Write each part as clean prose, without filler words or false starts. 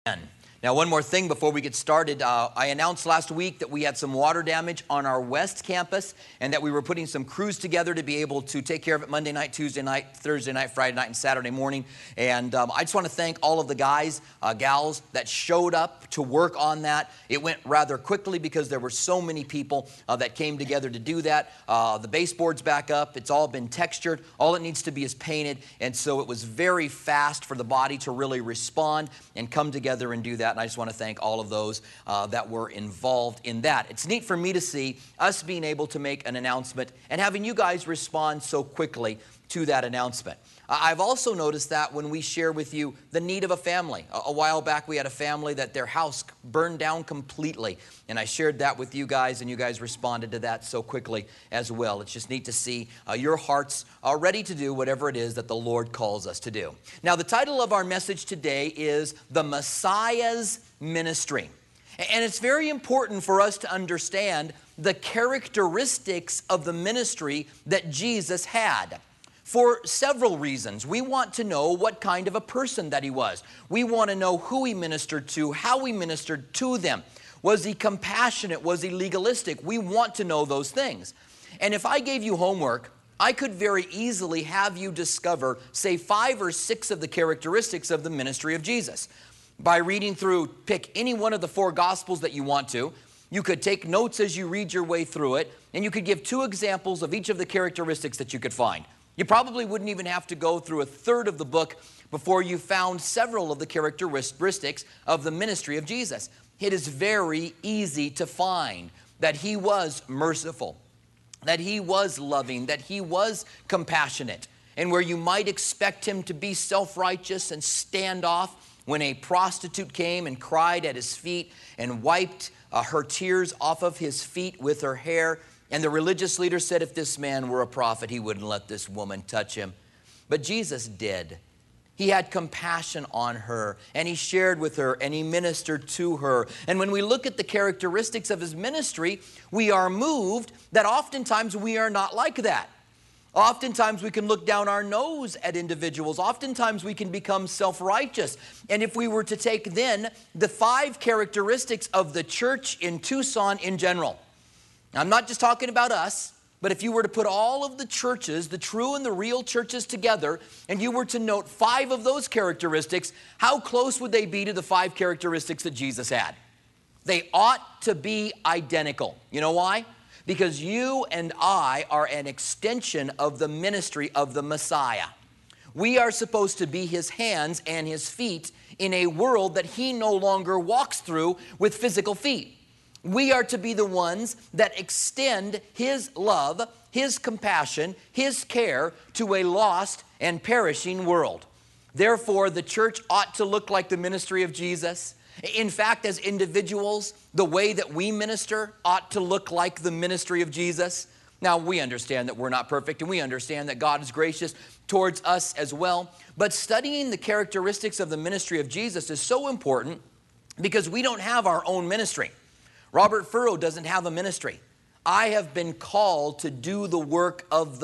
Amen. Now, one more thing before we get started. I announced last week that we had some water damage on our West Campus and that we were putting some crews together to be able to take care of it Monday night, Tuesday night, Thursday night, Friday night, and Saturday morning. And I just want to thank all of the guys, gals that showed up to work on that. It went rather quickly because there were so many people that came together to do that. The baseboard's back up. It's all been textured. All it needs to be is painted. And so it was very fast for the body to really respond and come together and do that. And I just want to thank all of those that were involved in that. It's neat for me to see us being able to make an announcement and having you guys respond so quickly to that announcement. I've also noticed that when we share with you the need of a family. A while back we had a family that their house burned down completely, and I shared that with you guys, and you guys responded to that so quickly as well. It's just neat to see your hearts are ready to do whatever it is that the Lord calls us to do. Now, the title of our message today is The Messiah's Ministry. And it's very important for us to understand the characteristics of the ministry that Jesus had. For several reasons. We want to know what kind of a person that he was. We want to know who he ministered to, how he ministered to them. Was he compassionate? Was he legalistic? We want to know those things. And if I gave you homework, I could very easily have you discover, say, 5 or 6 of the characteristics of the ministry of Jesus. By reading through, pick any one of the 4 Gospels that you want to. You could take notes as you read your way through it, and you could give 2 examples of each of the characteristics that you could find. You probably wouldn't even have to go through a third of the book before you found several of the characteristics of the ministry of Jesus. It is very easy to find that he was merciful, that he was loving, that he was compassionate, and where you might expect him to be self-righteous and stand off, when a prostitute came and cried at his feet and wiped her tears off of his feet with her hair, and the religious leader said if this man were a prophet, he wouldn't let this woman touch him. But Jesus did. He had compassion on her, and he shared with her, and he ministered to her. And when we look at the characteristics of his ministry, we are moved that oftentimes we are not like that. Oftentimes we can look down our nose at individuals. Oftentimes we can become self-righteous. And if we were to take then the 5 characteristics of the church in Tucson in general, I'm not just talking about us, but if you were to put all of the churches, the true and the real churches together, and you were to note 5 of those characteristics, how close would they be to the 5 characteristics that Jesus had? They ought to be identical. You know why? Because you and I are an extension of the ministry of the Messiah. We are supposed to be his hands and his feet in a world that he no longer walks through with physical feet. We are to be the ones that extend his love, his compassion, his care to a lost and perishing world. Therefore, the church ought to look like the ministry of Jesus. In fact, as individuals, the way that we minister ought to look like the ministry of Jesus. Now, we understand that we're not perfect, and we understand that God is gracious towards us as well. But studying the characteristics of the ministry of Jesus is so important because we don't have our own ministry. Robert Furrow doesn't have a ministry. I have been called to do the work of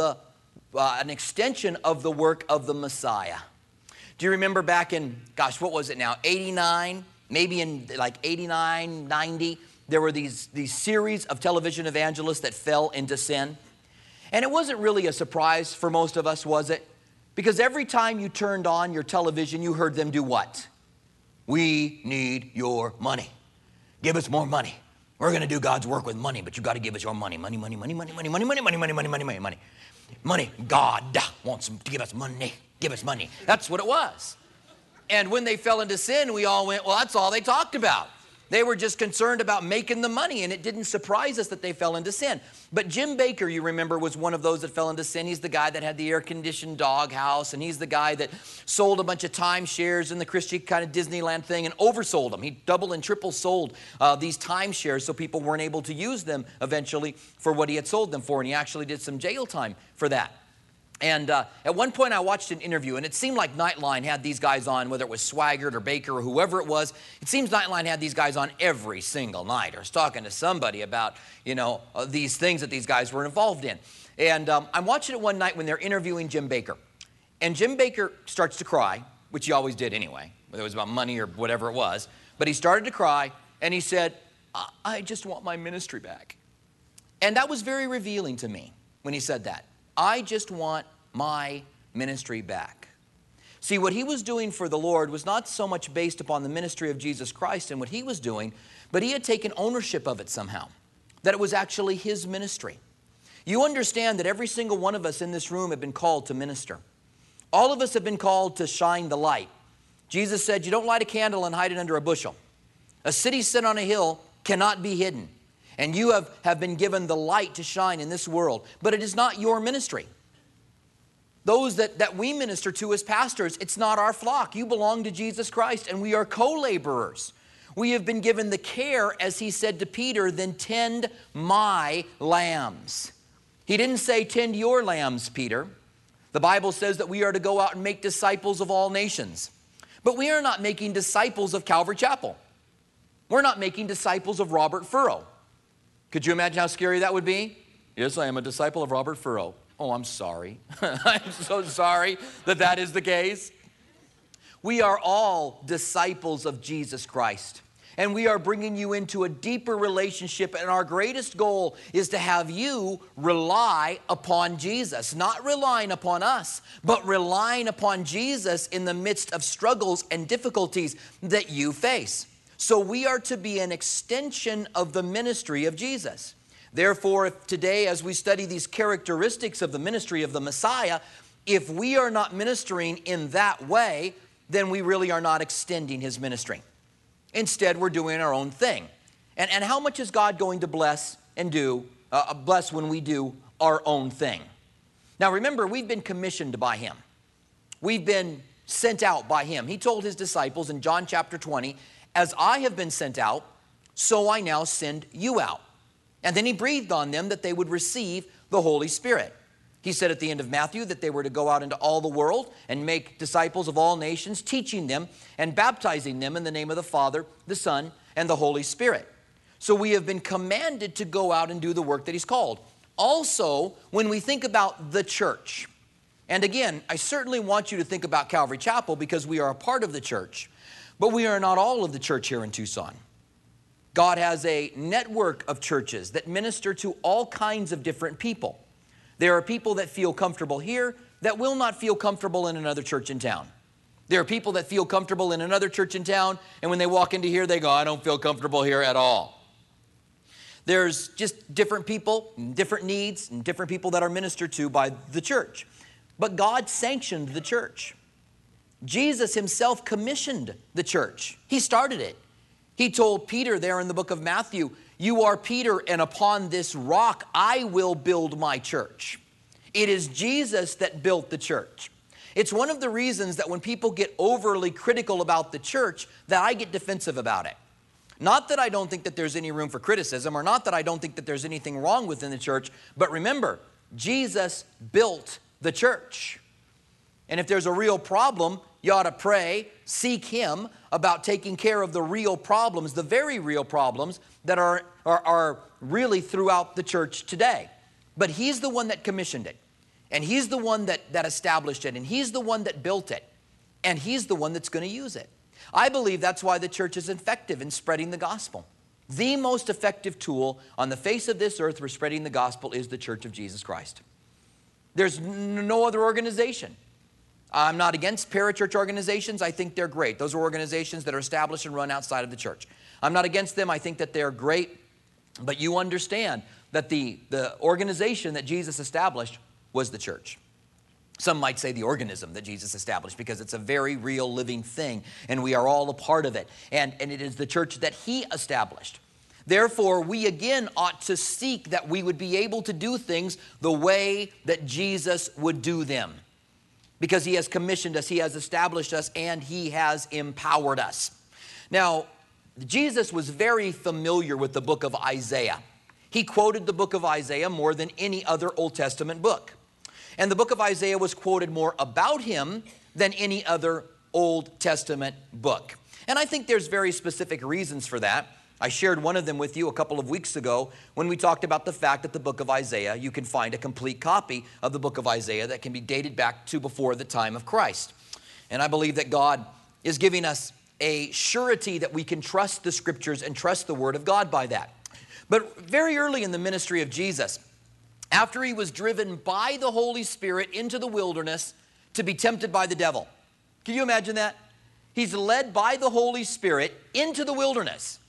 an extension of the work of the Messiah. Do you remember back in, gosh, what was it now, 89? Maybe in like 89, 90, there were these series of television evangelists that fell into sin. And it wasn't really a surprise for most of us, was it? Because every time you turned on your television, you heard them do what? We need your money. Give us more money. We're going to do God's work with money, but you got to give us your money. Money, money, money, money, money, money, money, money, money, money, money, money, money. Money. God wants to give us money. Give us money. That's what it was. And when they fell into sin, we all went, well, that's all they talked about. They were just concerned about making the money, and it didn't surprise us that they fell into sin. But Jim Bakker, you remember, was one of those that fell into sin. He's the guy that had the air-conditioned doghouse, and he's the guy that sold a bunch of timeshares in the Christian kind of Disneyland thing and oversold them. He double and triple sold these timeshares so people weren't able to use them eventually for what he had sold them for, and he actually did some jail time for that. And at one point I watched an interview, and it seemed like Nightline had these guys on, whether it was Swaggart or Baker or whoever it was. It seems Nightline had these guys on every single night, or was talking to somebody about, these things that these guys were involved in. And I'm watching it one night when they're interviewing Jim Bakker. And Jim Bakker starts to cry, which he always did anyway. whether it was about money or whatever it was. But he started to cry, and he said, I just want my ministry back. And that was very revealing to me when he said that. I just want my ministry back. See, what he was doing for the Lord was not so much based upon the ministry of Jesus Christ and what he was doing, but he had taken ownership of it somehow, that it was actually his ministry. You understand that every single one of us in this room have been called to minister. All of us have been called to shine the light. Jesus said, you don't light a candle and hide it under a bushel. A city set on a hill cannot be hidden. And you have been given the light to shine in this world. But it is not your ministry. Those that we minister to as pastors, it's not our flock. You belong to Jesus Christ, and we are co-laborers. We have been given the care, as he said to Peter, then tend my lambs. He didn't say tend your lambs, Peter. The Bible says that we are to go out and make disciples of all nations. But we are not making disciples of Calvary Chapel. We're not making disciples of Robert Furrow. Could you imagine how scary that would be? Yes, I am a disciple of Robert Furrow. Oh, I'm sorry. I'm so sorry that is the case. We are all disciples of Jesus Christ. And we are bringing you into a deeper relationship. And our greatest goal is to have you rely upon Jesus. Not relying upon us, but relying upon Jesus in the midst of struggles and difficulties that you face. So we are to be an extension of the ministry of Jesus. Therefore, if today, as we study these characteristics of the ministry of the Messiah, if we are not ministering in that way, then we really are not extending his ministry. Instead, we're doing our own thing. And how much is God going to bless when we do our own thing? Now remember, we've been commissioned by him. We've been sent out by him. He told his disciples in John chapter 20, as I have been sent out, so I now send you out. And then he breathed on them that they would receive the Holy Spirit. He said at the end of Matthew that they were to go out into all the world and make disciples of all nations, teaching them and baptizing them in the name of the Father, the Son, and the Holy Spirit. So we have been commanded to go out and do the work that he's called. Also, when we think about the church, and again, I certainly want you to think about Calvary Chapel because we are a part of the church, but we are not all of the church here in Tucson. God has a network of churches that minister to all kinds of different people. There are people that feel comfortable here that will not feel comfortable in another church in town. There are people that feel comfortable in another church in town, and when they walk into here, they go, I don't feel comfortable here at all. There's just different people, different needs, and different people that are ministered to by the church. But God sanctioned the church. Jesus himself commissioned the church. He started it. He told Peter there in the book of Matthew, you are Peter, and upon this rock I will build my church. It is Jesus that built the church. It's one of the reasons that when people get overly critical about the church, that I get defensive about it. Not that I don't think that there's any room for criticism, or not that I don't think that there's anything wrong within the church, but remember, Jesus built the church. And if there's a real problem, you ought to pray, seek him about taking care of the real problems, the very real problems that are really throughout the church today. But he's the one that commissioned it. And he's the one that established it. And he's the one that built it. And he's the one that's going to use it. I believe that's why the church is effective in spreading the gospel. The most effective tool on the face of this earth for spreading the gospel is the Church of Jesus Christ. There's no other organization. I'm not against parachurch organizations. I think they're great. Those are organizations that are established and run outside of the church. I'm not against them. I think that they're great. But you understand that the organization that Jesus established was the church. Some might say the organism that Jesus established because it's a very real living thing and we are all a part of it. And it is the church that he established. Therefore, we again ought to seek that we would be able to do things the way that Jesus would do them. Because he has commissioned us, he has established us, and he has empowered us. Now, Jesus was very familiar with the book of Isaiah. He quoted the book of Isaiah more than any other Old Testament book. And the book of Isaiah was quoted more about him than any other Old Testament book. And I think there's very specific reasons for that. I shared one of them with you a couple of weeks ago when we talked about the fact that the book of Isaiah, you can find a complete copy of the book of Isaiah that can be dated back to before the time of Christ. And I believe that God is giving us a surety that we can trust the Scriptures and trust the Word of God by that. But very early in the ministry of Jesus, after he was driven by the Holy Spirit into the wilderness to be tempted by the devil. Can you imagine that? He's led by the Holy Spirit into the wilderness.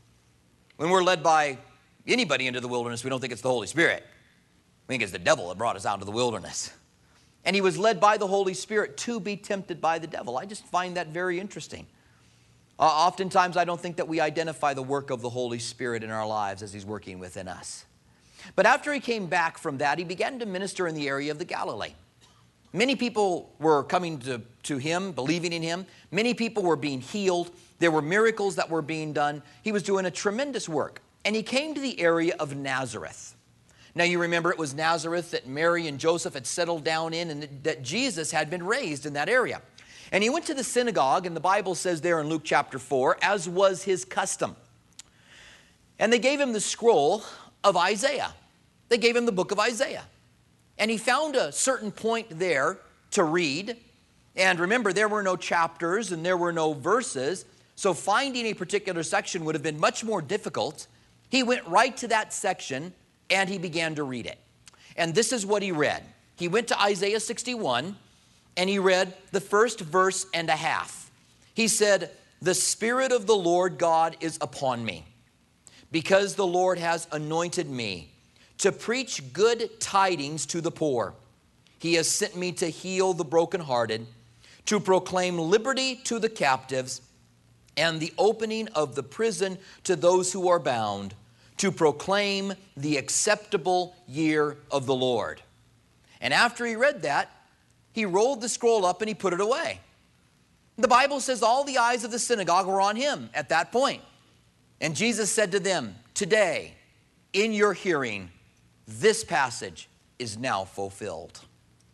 When we're led by anybody into the wilderness, we don't think it's the Holy Spirit. We think it's the devil that brought us out to the wilderness. And he was led by the Holy Spirit to be tempted by the devil. I just find that very interesting. Oftentimes, I don't think that we identify the work of the Holy Spirit in our lives as he's working within us. But after he came back from that, he began to minister in the area of the Galilee. Many people were coming to him, believing in him. Many people were being healed. There were miracles that were being done. He was doing a tremendous work. And he came to the area of Nazareth. Now you remember it was Nazareth that Mary and Joseph had settled down in, and that Jesus had been raised in that area. And he went to the synagogue, and the Bible says there in Luke chapter 4, as was his custom. And they gave him the scroll of Isaiah. They gave him the book of Isaiah. And he found a certain point there to read. And remember, there were no chapters and there were no verses, so finding a particular section would have been much more difficult. He went right to that section and he began to read it. And this is what he read. He went to Isaiah 61 and he read the first verse and a half. He said, "The Spirit of the Lord God is upon me, because the Lord has anointed me to preach good tidings to the poor. He has sent me to heal the brokenhearted, to proclaim liberty to the captives, and the opening of the prison to those who are bound, to proclaim the acceptable year of the Lord." And after he read that, he rolled the scroll up and he put it away. The Bible says all the eyes of the synagogue were on him at that point. And Jesus said to them, "Today, in your hearing, this passage is now fulfilled."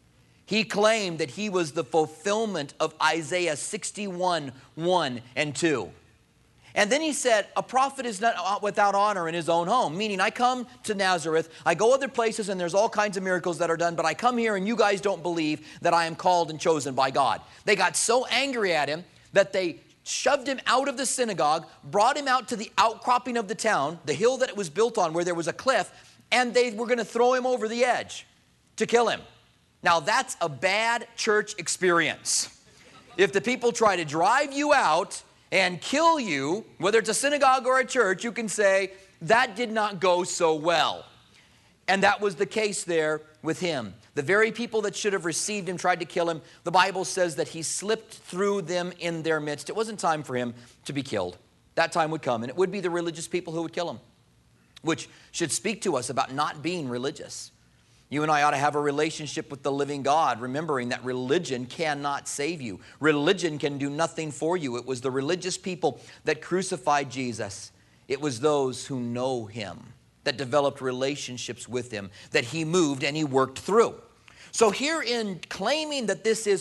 He claimed that he was the fulfillment of Isaiah 61, 1 and 2. And then he said, "A prophet is not without honor in his own home," meaning I come to Nazareth, I go other places and there's all kinds of miracles that are done, but I come here and you guys don't believe that I am called and chosen by God. They got so angry at him that they shoved him out of the synagogue, brought him out to the outcropping of the town, the hill that it was built on where there was a cliff, and they were going to throw him over the edge to kill him. Now that's a bad church experience. If the people try to drive you out and kill you, whether it's a synagogue or a church, you can say, that did not go so well. And that was the case there with him. The very people that should have received him tried to kill him. The Bible says that he slipped through them in their midst. It wasn't time for him to be killed. That time would come, and it would be the religious people who would kill him, which should speak to us about not being religious. You and I ought to have a relationship with the living God, remembering that religion cannot save you. Religion can do nothing for you. It was the religious people that crucified Jesus. It was those who know him, that developed relationships with him, that he moved and he worked through. So here in claiming that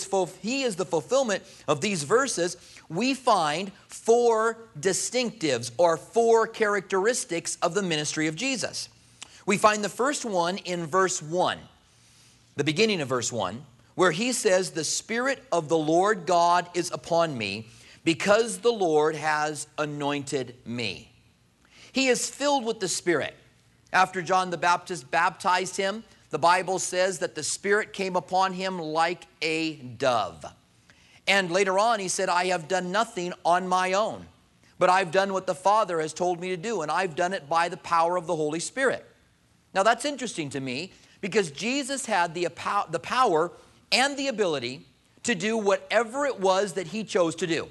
he is the fulfillment of these verses, we find four distinctives or four characteristics of the ministry of Jesus. We find the first one in verse 1, the beginning of verse 1, where he says, "The Spirit of the Lord God is upon me, because the Lord has anointed me." He is filled with the Spirit. After John the Baptist baptized him, the Bible says that the Spirit came upon him like a dove. And later on he said, "I have done nothing on my own, but I've done what the Father has told me to do, and I've done it by the power of the Holy Spirit." Now that's interesting to me, because Jesus had the power and the ability to do whatever it was that he chose to do.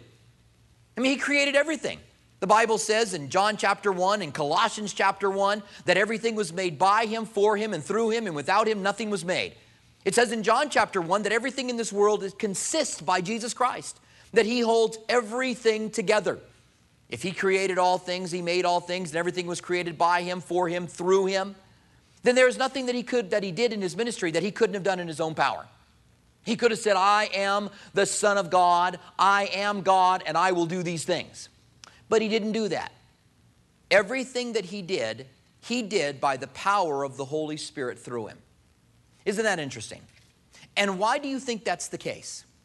I mean, he created everything. The Bible says in John chapter 1 and Colossians chapter 1 that everything was made by him, for him, and through him, and without him nothing was made. It says in John chapter 1 that everything in this world consists by Jesus Christ, that he holds everything together. If he created all things, he made all things, and everything was created by him, for him, through him, then there's nothing that he did in his ministry that he couldn't have done in his own power. He could have said, "I am the Son of God, I am God, and I will do these things." But he didn't do that. Everything that he did by the power of the Holy Spirit through him. Isn't that interesting? And why do you think that's the case?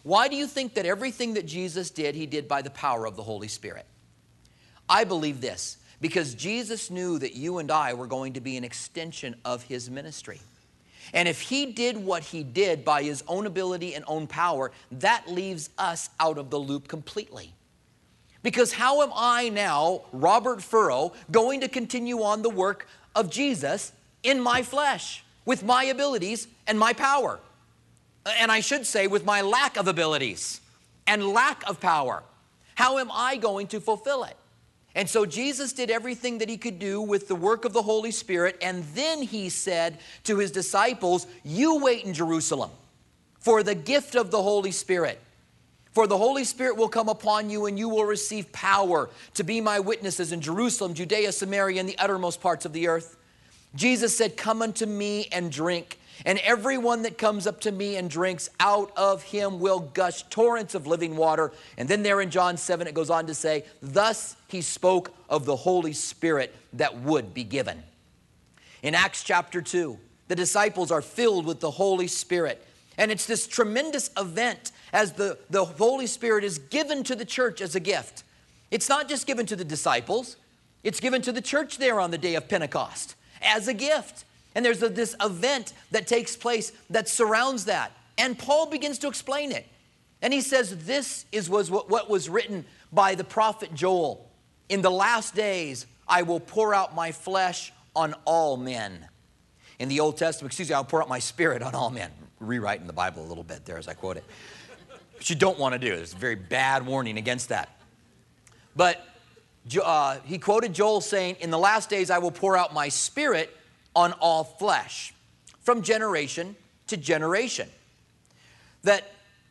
Why do you think that everything that Jesus did, he did by the power of the Holy Spirit? I believe this, because Jesus knew that you and I were going to be an extension of his ministry. And if he did what he did by his own ability and own power, that leaves us out of the loop completely. Because how am I now, Robert Furrow, going to continue on the work of Jesus in my flesh, with my abilities and my power? And I should say, with my lack of abilities and lack of power. How am I going to fulfill it? And so Jesus did everything that he could do with the work of the Holy Spirit, and then he said to his disciples, you wait in Jerusalem for the gift of the Holy Spirit. For the Holy Spirit will come upon you, and you will receive power to be my witnesses in Jerusalem, Judea, Samaria, and the uttermost parts of the earth. Jesus said, come unto me and drink. And everyone that comes up to me and drinks, out of him will gush torrents of living water. And then there in John 7, it goes on to say, thus he spoke of the Holy Spirit that would be given. In Acts chapter 2, the disciples are filled with the Holy Spirit. And it's this tremendous event as the Holy Spirit is given to the church as a gift. It's not just given to the disciples. It's given to the church there on the day of Pentecost as a gift. And there's this event that takes place that surrounds that. And Paul begins to explain it. And he says, this was what was written by the prophet Joel. In the last days, I will pour out my flesh on all men. In the Old Testament, I'll pour out my spirit on all men. Rewriting the Bible a little bit there as I quote it. Which you don't want to do. There's a very bad warning against that. But he quoted Joel saying, in the last days, I will pour out my spirit on all flesh, from generation to generation. That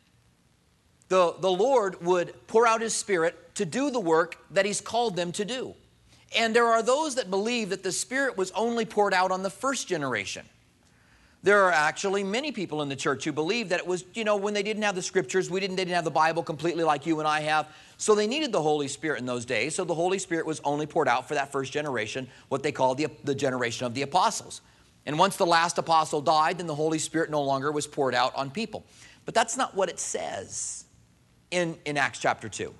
the Lord would pour out his Spirit to do the work that he's called them to do. And there are those that believe that the Spirit was only poured out on the first generation. There are actually many people in the church who believe that it was, when they didn't have the scriptures, they didn't have the Bible completely like you and I have, so they needed the Holy Spirit in those days. So the Holy Spirit was only poured out for that first generation, what they called the generation of the apostles. And once the last apostle died, then the Holy Spirit no longer was poured out on people. But that's not what it says in Acts chapter 2.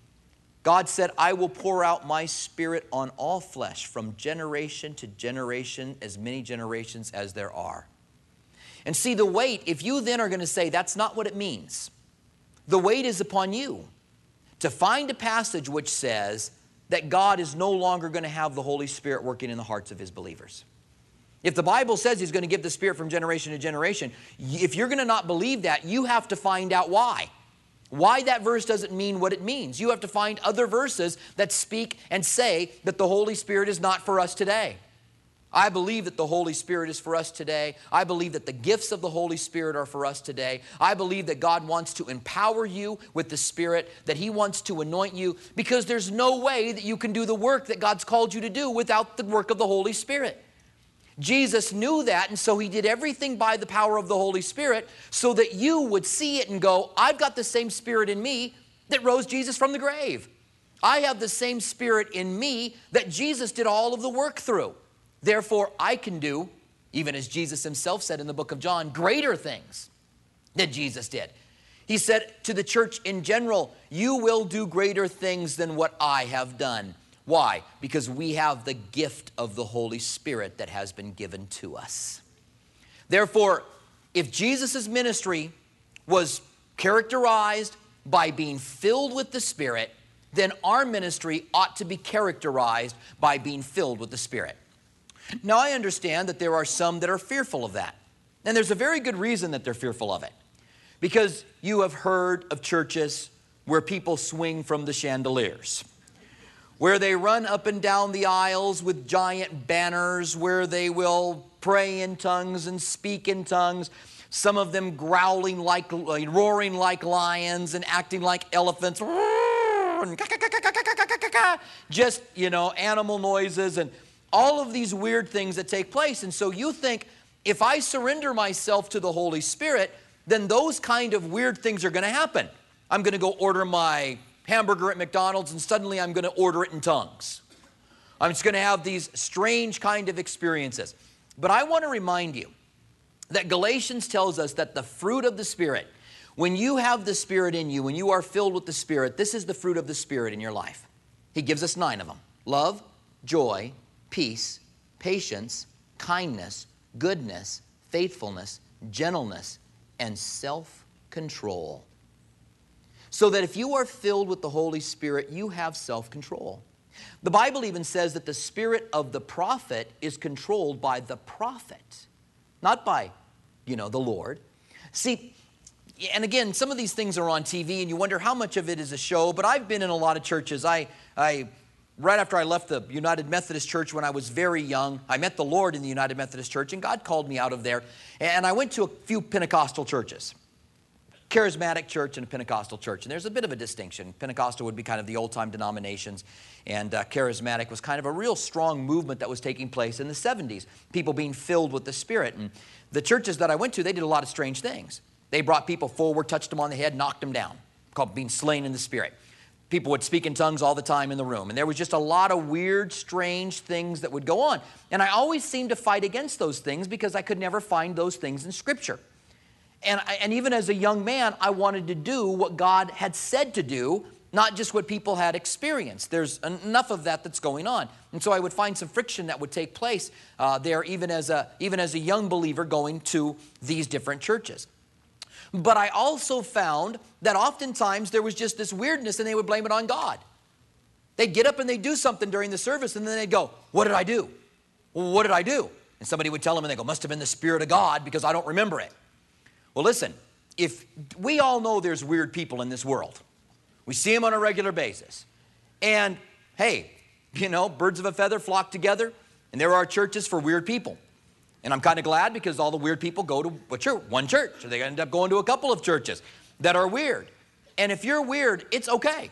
God said, I will pour out my Spirit on all flesh from generation to generation, as many generations as there are. And see, the weight, if you then are going to say that's not what it means, the weight is upon you to find a passage which says that God is no longer going to have the Holy Spirit working in the hearts of his believers. If the Bible says he's going to give the Spirit from generation to generation, if you're going to not believe that, you have to find out why. Why that verse doesn't mean what it means. You have to find other verses that speak and say that the Holy Spirit is not for us today. I believe that the Holy Spirit is for us today. I believe that the gifts of the Holy Spirit are for us today. I believe that God wants to empower you with the Spirit, that he wants to anoint you, because there's no way that you can do the work that God's called you to do without the work of the Holy Spirit. Jesus knew that, and so he did everything by the power of the Holy Spirit so that you would see it and go, I've got the same Spirit in me that rose Jesus from the grave. I have the same Spirit in me that Jesus did all of the work through. Therefore, I can do, even as Jesus himself said in the book of John, greater things than Jesus did. He said to the church in general, you will do greater things than what I have done. Why? Because we have the gift of the Holy Spirit that has been given to us. Therefore, if Jesus' ministry was characterized by being filled with the Spirit, then our ministry ought to be characterized by being filled with the Spirit. Now, I understand that there are some that are fearful of that. And there's a very good reason that they're fearful of it. Because you have heard of churches where people swing from the chandeliers, where they run up and down the aisles with giant banners, where they will pray in tongues and speak in tongues, some of them growling like, roaring like lions and acting like elephants, just, animal noises and all of these weird things that take place. And so you think, if I surrender myself to the Holy Spirit, then those kind of weird things are going to happen. I'm going to go order my hamburger at McDonald's and suddenly I'm going to order it in tongues. I'm just going to have these strange kind of experiences. But I want to remind you that Galatians tells us that the fruit of the Spirit, When you have the Spirit in you, when you are filled with the Spirit, this is the fruit of the Spirit in your life. He gives us 9 of them. Love, joy, peace, patience, kindness, goodness, faithfulness, gentleness, and self-control. So that if you are filled with the Holy Spirit, you have self-control. The Bible even says that the spirit of the prophet is controlled by the prophet, not by, the Lord. See, and again, some of these things are on TV, and you wonder how much of it is a show, but I've been in a lot of churches. Right after I left the United Methodist Church when I was very young, I met the Lord in the United Methodist Church, and God called me out of there, and I went to a few Pentecostal churches. Charismatic church and a Pentecostal church. And there's a bit of a distinction. Pentecostal would be kind of the old-time denominations, and charismatic was kind of a real strong movement that was taking place in the 70s, people being filled with the Spirit. And the churches that I went to, they did a lot of strange things. They brought people forward, touched them on the head, knocked them down, called being slain in the Spirit. People would speak in tongues all the time in the room. And there was just a lot of weird, strange things that would go on. And I always seemed to fight against those things because I could never find those things in Scripture. And even as a young man, I wanted to do what God had said to do, not just what people had experienced. There's enough of that that's going on. And so I would find some friction that would take place there even as a young believer going to these different churches. But I also found that oftentimes there was just this weirdness and they would blame it on God. They'd get up and they'd do something during the service and then they'd go, "What did I do? Well, what did I do?" And somebody would tell them and they go, "Must have been the Spirit of God because I don't remember it." Well, listen, if we all know there's weird people in this world. We see them on a regular basis. And hey, birds of a feather flock together, and there are churches for weird people. And I'm kind of glad because all the weird people go to one church, or they end up going to a couple of churches that are weird. And if you're weird, it's okay.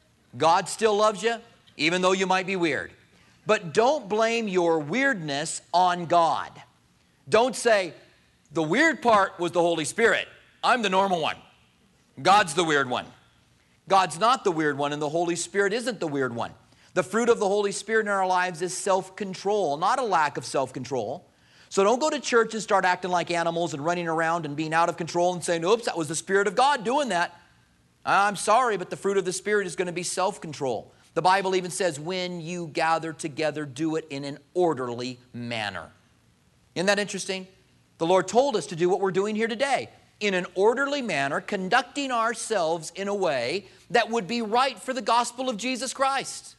God still loves you, even though you might be weird. But don't blame your weirdness on God. Don't say, "The weird part was the Holy Spirit. I'm the normal one. God's the weird one." God's not the weird one, and the Holy Spirit isn't the weird one. The fruit of the Holy Spirit in our lives is self-control, not a lack of self-control. So don't go to church and start acting like animals and running around and being out of control and saying, "Oops, that was the Spirit of God doing that." I'm sorry, but the fruit of the Spirit is going to be self-control. The Bible even says, when you gather together, do it in an orderly manner. Isn't that interesting? The Lord told us to do what we're doing here today, in an orderly manner, conducting ourselves in a way that would be right for the gospel of Jesus Christ.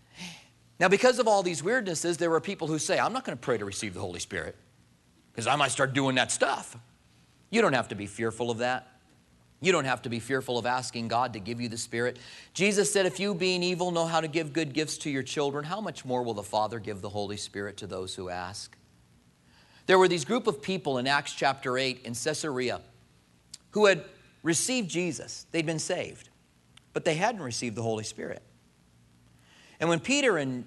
Now, because of all these weirdnesses, there are people who say, "I'm not going to pray to receive the Holy Spirit because I might start doing that stuff." You don't have to be fearful of that. You don't have to be fearful of asking God to give you the Spirit. Jesus said, "If you, being evil, know how to give good gifts to your children, how much more will the Father give the Holy Spirit to those who ask?" There were these group of people in Acts chapter 8 in Caesarea who had received Jesus. They'd been saved, but they hadn't received the Holy Spirit. And when Peter and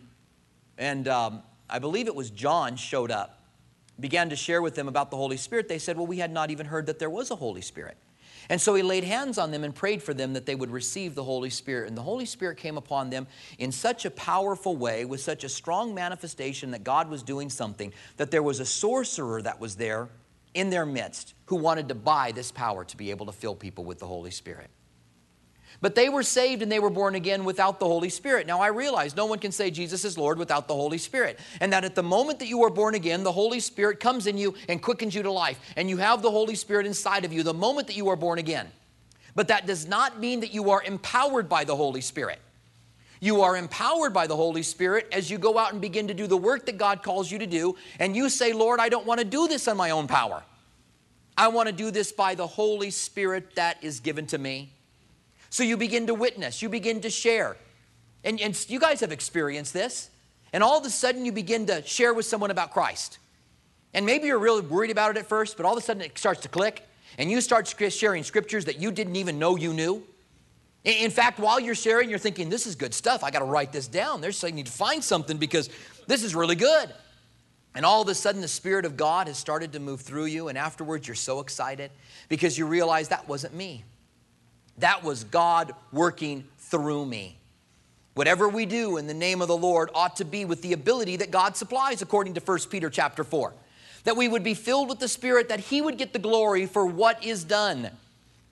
I believe it was John showed up, began to share with them about the Holy Spirit, they said, "Well, we had not even heard that there was a Holy Spirit." And so he laid hands on them and prayed for them that they would receive the Holy Spirit. And the Holy Spirit came upon them in such a powerful way, with such a strong manifestation that God was doing something, that there was a sorcerer that was there in their midst who wanted to buy this power to be able to fill people with the Holy Spirit. But they were saved and they were born again without the Holy Spirit. Now I realize no one can say Jesus is Lord without the Holy Spirit. And that at the moment that you are born again, the Holy Spirit comes in you and quickens you to life. And you have the Holy Spirit inside of you the moment that you are born again. But that does not mean that you are empowered by the Holy Spirit. You are empowered by the Holy Spirit as you go out and begin to do the work that God calls you to do. And you say, "Lord, I don't want to do this on my own power. I want to do this by the Holy Spirit that is given to me." So you begin to witness, you begin to share. And you guys have experienced this. And all of a sudden you begin to share with someone about Christ. And maybe you're really worried about it at first, but all of a sudden it starts to click. And you start sharing scriptures that you didn't even know you knew. In fact, while you're sharing, you're thinking, "This is good stuff. I got to write this down. I need to find something because this is really good." And all of a sudden the Spirit of God has started to move through you. And afterwards you're so excited because you realize that wasn't me. That was God working through me. Whatever we do in the name of the Lord ought to be with the ability that God supplies, according to 1 Peter chapter 4. That we would be filled with the Spirit, that He would get the glory for what is done.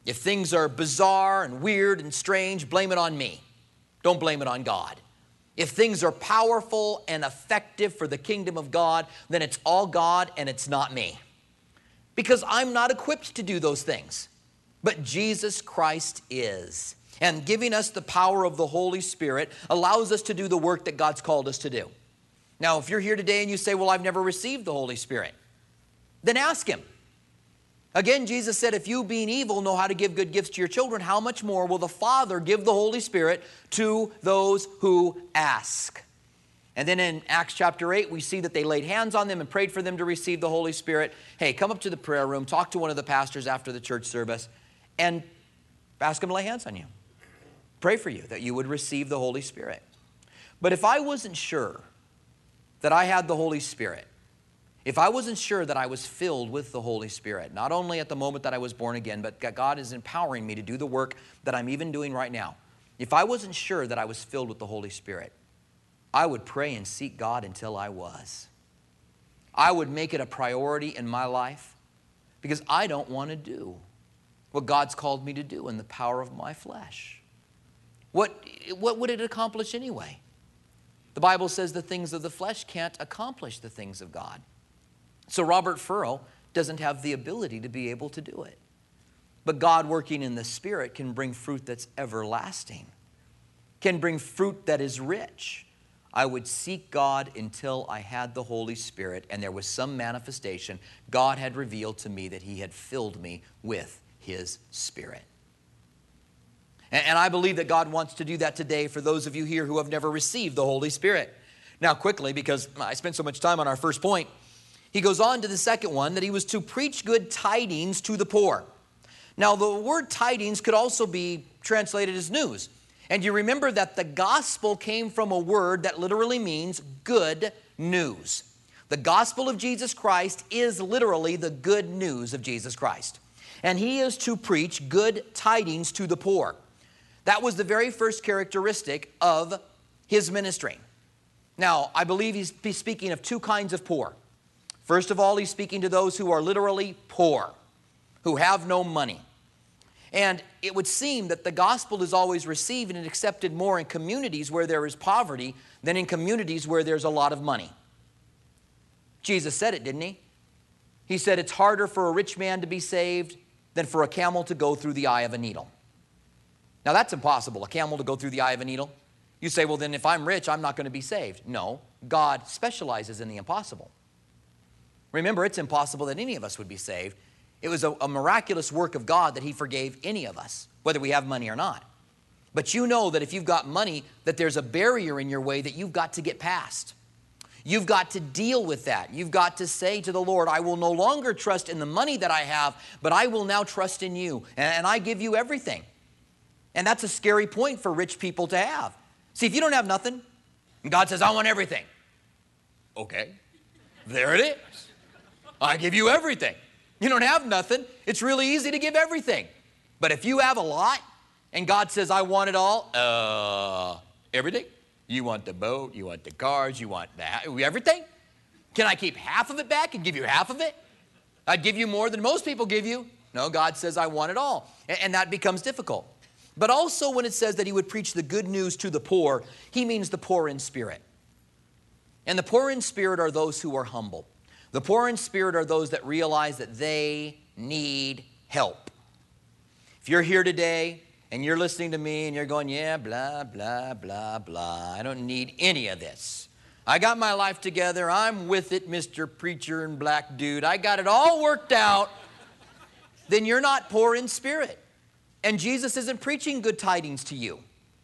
If things are bizarre and weird and strange, blame it on me. Don't blame it on God. If things are powerful and effective for the kingdom of God, then it's all God and it's not me. Because I'm not equipped to do those things. But Jesus Christ is. And giving us the power of the Holy Spirit allows us to do the work that God's called us to do. Now, if you're here today and you say, well, I've never received the Holy Spirit, then ask Him. Again, Jesus said, if you being evil know how to give good gifts to your children, how much more will the Father give the Holy Spirit to those who ask? And then in Acts chapter 8, we see that they laid hands on them and prayed for them to receive the Holy Spirit. Hey, come up to the prayer room, talk to one of the pastors after the church service, and ask them to lay hands on you. Pray for you that you would receive the Holy Spirit. But if I wasn't sure that I had the Holy Spirit, if I wasn't sure that I was filled with the Holy Spirit, not only at the moment that I was born again, but God is empowering me to do the work that I'm even doing right now. If I wasn't sure that I was filled with the Holy Spirit, I would pray and seek God until I was. I would make it a priority in my life because I don't want to do what God's called me to do in the power of my flesh. What would it accomplish anyway? The Bible says the things of the flesh can't accomplish the things of God. So Robert Furrow doesn't have the ability to be able to do it. But God working in the Spirit can bring fruit that's everlasting, can bring fruit that is rich. I would seek God until I had the Holy Spirit and there was some manifestation. God had revealed to me that He had filled me with His Spirit. And I believe that God wants to do that today for those of you here who have never received the Holy Spirit. Now quickly, because I spent so much time on our first point, he goes on to the second one, that he was to preach good tidings to the poor. Now the word tidings could also be translated as news. And you remember that the gospel came from a word that literally means good news. The gospel of Jesus Christ is literally the good news of Jesus Christ. And he is to preach good tidings to the poor. That was the very first characteristic of his ministry. Now, I believe he's speaking of two kinds of poor. First of all, he's speaking to those who are literally poor, who have no money. And it would seem that the gospel is always received and accepted more in communities where there is poverty than in communities where there's a lot of money. Jesus said it, didn't he? He said it's harder for a rich man to be saved than for a camel to go through the eye of a needle. Now that's impossible, a camel to go through the eye of a needle. You say, well then if I'm rich, I'm not going to be saved. No, God specializes in the impossible. Remember, it's impossible that any of us would be saved. It was a miraculous work of God that He forgave any of us, whether we have money or not. But you know that if you've got money, that there's a barrier in your way that you've got to get past. You've got to deal with that. You've got to say to the Lord, I will no longer trust in the money that I have, but I will now trust in you. And I give you everything. And that's a scary point for rich people to have. See, if you don't have nothing, and God says, I want everything. Okay, there it is. I give you everything. You don't have nothing. It's really easy to give everything. But if you have a lot, and God says, I want it all, everything? You want the boat, you want the cars, you want everything? Can I keep half of it back and give you half of it? I'd give you more than most people give you. No, God says, I want it all. And that becomes difficult. But also when it says that he would preach the good news to the poor, he means the poor in spirit. And the poor in spirit are those who are humble. The poor in spirit are those that realize that they need help. If you're here today and you're listening to me and you're going, yeah, blah, blah, blah, blah. I don't need any of this. I got my life together. I'm with it, Mr. Preacher and Black Dude. I got it all worked out. Then you're not poor in spirit. And Jesus isn't preaching good tidings to you.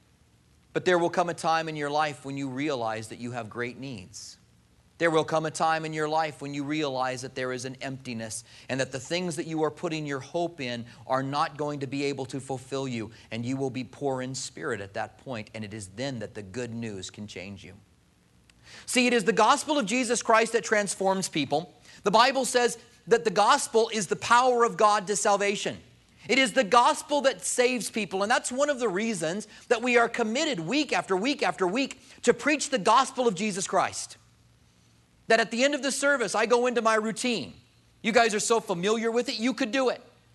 But there will come a time in your life when you realize that you have great needs. There will come a time in your life when you realize that there is an emptiness and that the things that you are putting your hope in are not going to be able to fulfill you, and you will be poor in spirit at that point, and it is then that the good news can change you. See, it is the gospel of Jesus Christ that transforms people. The Bible says that the gospel is the power of God to salvation. It is the gospel that saves people, and that's one of the reasons that we are committed week after week after week to preach the gospel of Jesus Christ. That at the end of the service, I go into my routine. You guys are so familiar with it, you could do it.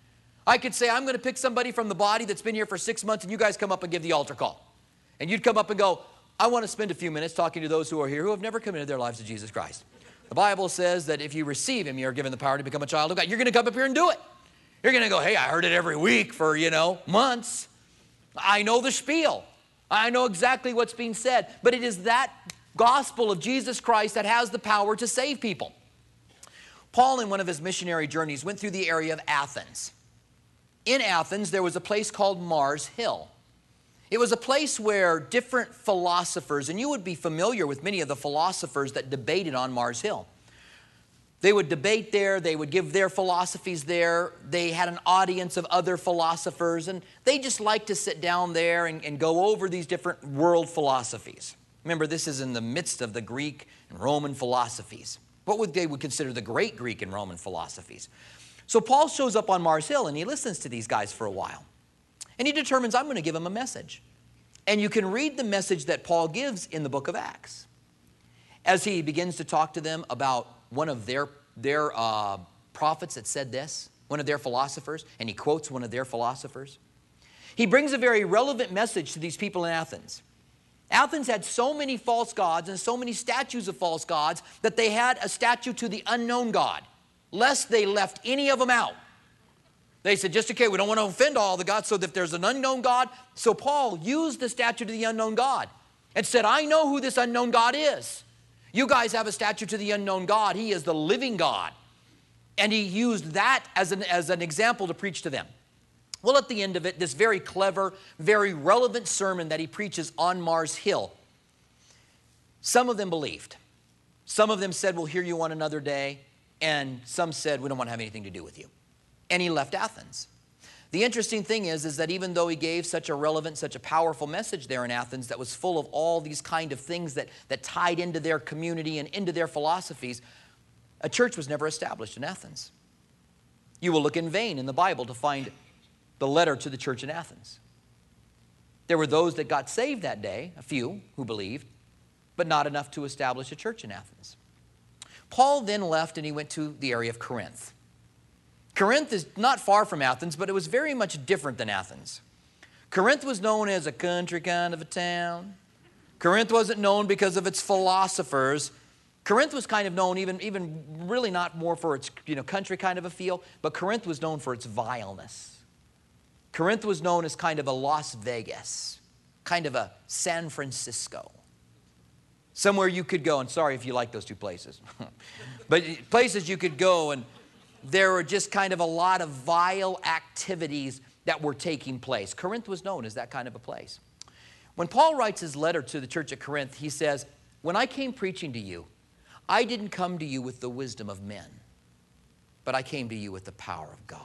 I could say, I'm going to pick somebody from the body that's been here for 6 months, and you guys come up and give the altar call. And you'd come up and go, I want to spend a few minutes talking to those who are here who have never committed their lives to Jesus Christ. The Bible says that if you receive him, you're given the power to become a child of God. You're going to come up here and do it. You're going to go, hey, I heard it every week for, months. I know the spiel. I know exactly what's being said. But it is that gospel of Jesus Christ that has the power to save people. Paul, in one of his missionary journeys, went through the area of Athens. In Athens, there was a place called Mars Hill. It was a place where different philosophers, and you would be familiar with many of the philosophers that debated on Mars Hill. They would debate there, they would give their philosophies there. They had an audience of other philosophers, and they just liked to sit down there and go over these different world philosophies. Remember, this is in the midst of the Greek and Roman philosophies. What they would consider the great Greek and Roman philosophies. So Paul shows up on Mars Hill, and he listens to these guys for a while. And he determines, I'm going to give them a message. And you can read the message that Paul gives in the book of Acts. As he begins to talk to them about one of their prophets that said this, one of their philosophers, and he quotes one of their philosophers. He brings a very relevant message to these people in Athens. Athens had so many false gods and so many statues of false gods that they had a statue to the unknown God, lest they left any of them out. They said, just in case, we don't want to offend all the gods, so that if there's an unknown God. So Paul used the statue to the unknown God and said, I know who this unknown God is. You guys have a statue to the unknown God. He is the living God. And he used that as an example to preach to them. Well, at the end of it, this very clever, very relevant sermon that he preaches on Mars Hill, some of them believed. Some of them said, we'll hear you on another day. And some said, we don't want to have anything to do with you. And he left Athens. The interesting thing is that even though he gave such a relevant, such a powerful message there in Athens that was full of all these kind of things that tied into their community and into their philosophies, a church was never established in Athens. You will look in vain in the Bible to find the letter to the church in Athens. There were those that got saved that day, a few who believed, but not enough to establish a church in Athens. Paul then left and he went to the area of Corinth. Corinth is not far from Athens, but it was very much different than Athens. Corinth was known as a country kind of a town. Corinth wasn't known because of its philosophers. Corinth was kind of known even really not more for its country kind of a feel, but Corinth was known for its vileness. Corinth was known as kind of a Las Vegas, kind of a San Francisco. Somewhere you could go, and sorry if you like those two places, but places you could go and there were just kind of a lot of vile activities that were taking place. Corinth was known as that kind of a place. When Paul writes his letter to the church at Corinth, he says, when I came preaching to you, I didn't come to you with the wisdom of men, but I came to you with the power of God.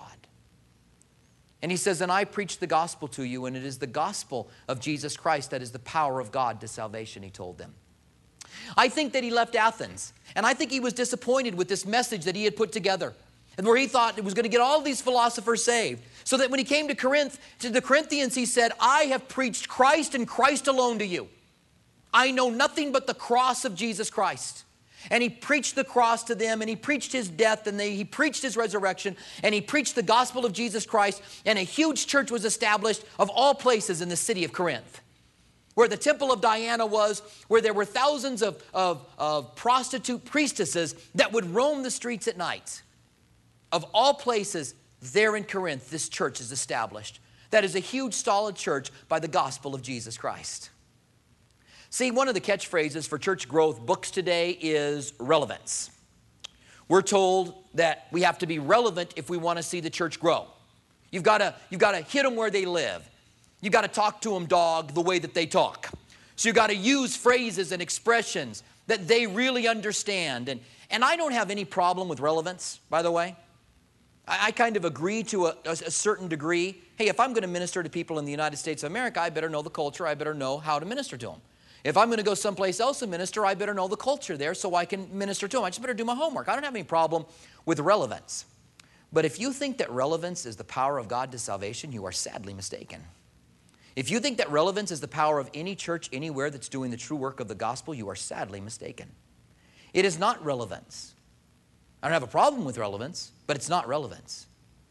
And he says, and I preached the gospel to you, and it is the gospel of Jesus Christ that is the power of God to salvation, he told them. I think that he left Athens, and I think he was disappointed with this message that he had put together, and where he thought it was going to get all these philosophers saved. So that when he came to Corinth, to the Corinthians, he said, I have preached Christ and Christ alone to you. I know nothing but the cross of Jesus Christ. And he preached the cross to them, and he preached his death, and he preached his resurrection, and he preached the gospel of Jesus Christ, and a huge church was established of all places in the city of Corinth, where the temple of Diana was, where there were thousands of prostitute priestesses that would roam the streets at night. Of all places, there in Corinth, this church is established. That is a huge, solid church by the gospel of Jesus Christ. See, one of the catchphrases for church growth books today is relevance. We're told that we have to be relevant if we want to see the church grow. You've got to hit them where they live. You've got to talk to them, dog, the way that they talk. So you've got to use phrases and expressions that they really understand. And I don't have any problem with relevance, by the way. I kind of agree to a certain degree. Hey, if I'm going to minister to people in the United States of America, I better know the culture. I better know how to minister to them. If I'm going to go someplace else and minister, I better know the culture there so I can minister to them. I just better do my homework. I don't have any problem with relevance. But if you think that relevance is the power of God to salvation, you are sadly mistaken. If you think that relevance is the power of any church anywhere that's doing the true work of the gospel, you are sadly mistaken. It is not relevance. I don't have a problem with relevance, but it's not relevance.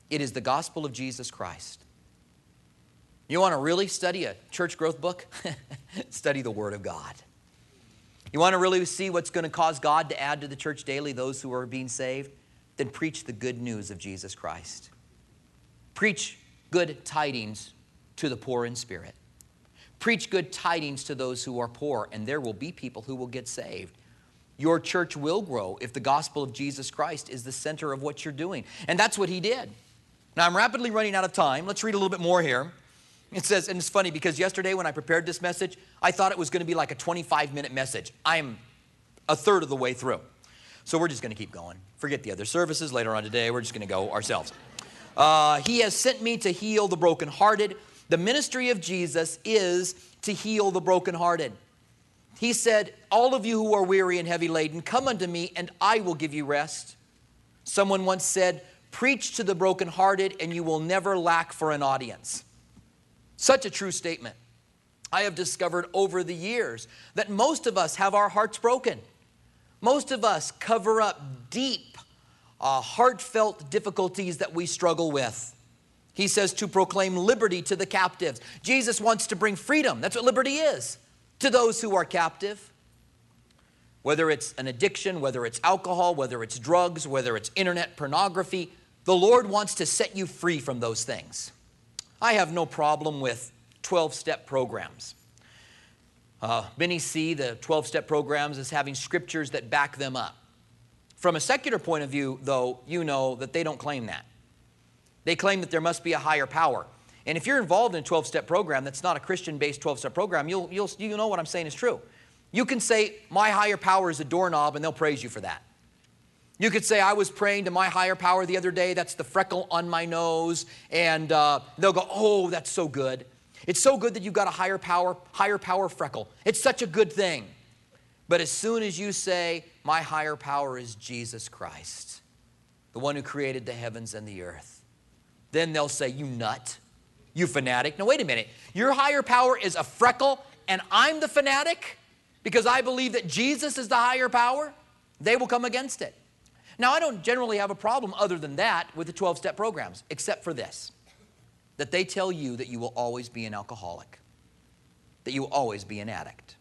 It is the gospel of Jesus Christ. You want to really study a church growth book? Study the Word of God. You want to really see what's going to cause God to add to the church daily those who are being saved? Then preach the good news of Jesus Christ. Preach good tidings to the poor in spirit. Preach good tidings to those who are poor, and there will be people who will get saved. Your church will grow if the gospel of Jesus Christ is the center of what you're doing. And that's what he did. Now, I'm rapidly running out of time. Let's read a little bit more here. It says, and it's funny because yesterday when I prepared this message, I thought it was going to be like a 25-minute message. I'm a third of the way through. So we're just going to keep going. Forget the other services. Later on today, we're just going to go ourselves. He has sent me to heal the brokenhearted. The ministry of Jesus is to heal the brokenhearted. He said, all of you who are weary and heavy laden, come unto me and I will give you rest. Someone once said, preach to the brokenhearted and you will never lack for an audience. Such a true statement. I have discovered over the years that most of us have our hearts broken. Most of us cover up deep, heartfelt difficulties that we struggle with. He says to proclaim liberty to the captives. Jesus wants to bring freedom. That's what liberty is. To those who are captive. Whether it's an addiction, whether it's alcohol, whether it's drugs, whether it's internet pornography, the Lord wants to set you free from those things. I have no problem with 12-step programs. Many see the 12-step programs as having scriptures that back them up. From a secular point of view, though, you know that they don't claim that. They claim that there must be a higher power. And if you're involved in a 12-step program that's not a Christian-based 12-step program, you'll know what I'm saying is true. You can say, my higher power is a doorknob, and they'll praise you for that. You could say, I was praying to my higher power the other day. That's the freckle on my nose. And they'll go, oh, that's so good. It's so good that you've got a higher power freckle. It's such a good thing. But as soon as you say, my higher power is Jesus Christ, the one who created the heavens and the earth, then they'll say, you nut, you fanatic. Now, wait a minute. Your higher power is a freckle and I'm the fanatic because I believe that Jesus is the higher power? They will come against it. Now, I don't generally have a problem other than that with the 12-step programs, except for this, that they tell you that you will always be an alcoholic, that you will always be an addict.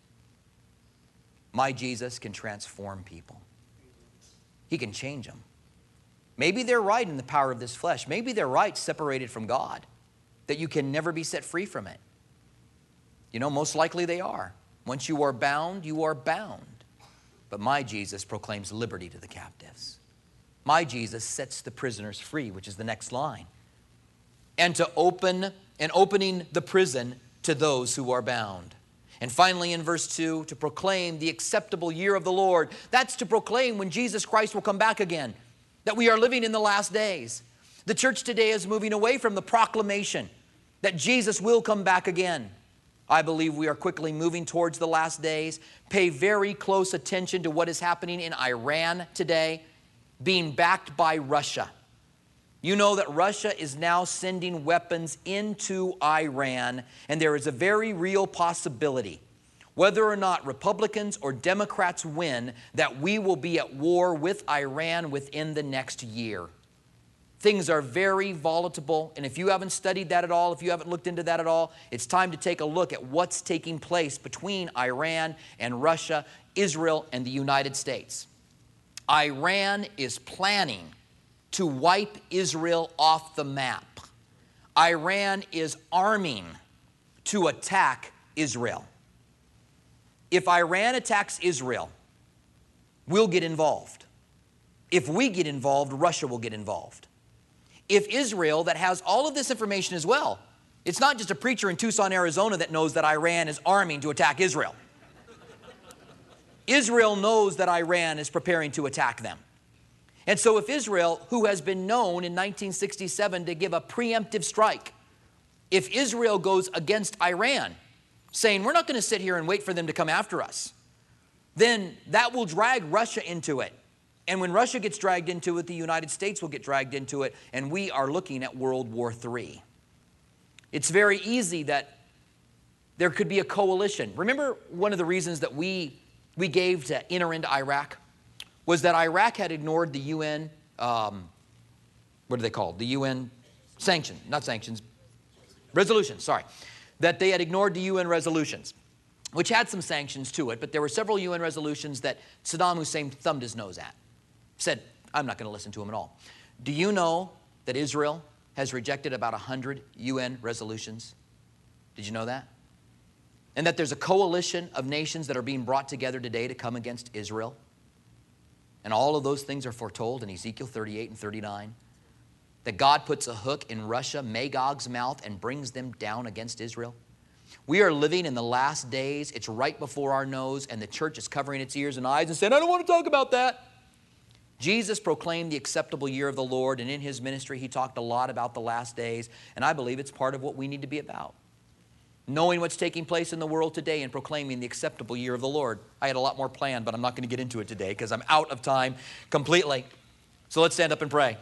My Jesus can transform people. He can change them. Maybe they're right in the power of this flesh. Maybe they're right separated from God, that you can never be set free from it. You know, most likely they are. Once you are bound, you are bound. But my Jesus proclaims liberty to the captives. My Jesus sets the prisoners free, which is the next line. And opening the prison to those who are bound. And finally in verse 2, to proclaim the acceptable year of the Lord. That's to proclaim when Jesus Christ will come back again. That we are living in the last days. The church today is moving away from the proclamation that Jesus will come back again. I believe we are quickly moving towards the last days. Pay very close attention to what is happening in Iran today, being backed by Russia. You know that Russia is now sending weapons into Iran, and there is a very real possibility, whether or not Republicans or Democrats win, that we will be at war with Iran within the next year. Things are very volatile, and if you haven't studied that at all, if you haven't looked into that at all, it's time to take a look at what's taking place between Iran and Russia, Israel, and the United States. Iran is planning to wipe Israel off the map. Iran is arming to attack Israel. If Iran attacks Israel, we'll get involved. If we get involved, Russia will get involved. If Israel, that has all of this information as well, it's not just a preacher in Tucson, Arizona that knows that Iran is arming to attack Israel. Israel knows that Iran is preparing to attack them. And so if Israel, who has been known in 1967 to give a preemptive strike, if Israel goes against Iran, saying, we're not going to sit here and wait for them to come after us, then that will drag Russia into it. And when Russia gets dragged into it, the United States will get dragged into it, and we are looking at World War III. It's very easy that there could be a coalition. Remember one of the reasons that we gave to enter into Iraq was that Iraq had ignored the UN what are they called? The UN sanctions, not sanctions, resolutions, sorry. That they had ignored the UN resolutions, which had some sanctions to it, but there were several UN resolutions that Saddam Hussein thumbed his nose at. Said, I'm not going to listen to him at all. Do you know that Israel has rejected about 100 UN resolutions? Did you know that? And that there's a coalition of nations that are being brought together today to come against Israel? And all of those things are foretold in Ezekiel 38 and 39. That God puts a hook in Russia, Magog's mouth, and brings them down against Israel. We are living in the last days. It's right before our nose, and the church is covering its ears and eyes and saying, I don't want to talk about that. Jesus proclaimed the acceptable year of the Lord, and in his ministry, he talked a lot about the last days, and I believe it's part of what we need to be about. Knowing what's taking place in the world today and proclaiming the acceptable year of the Lord. I had a lot more planned, but I'm not going to get into it today because I'm out of time completely. So let's stand up and pray.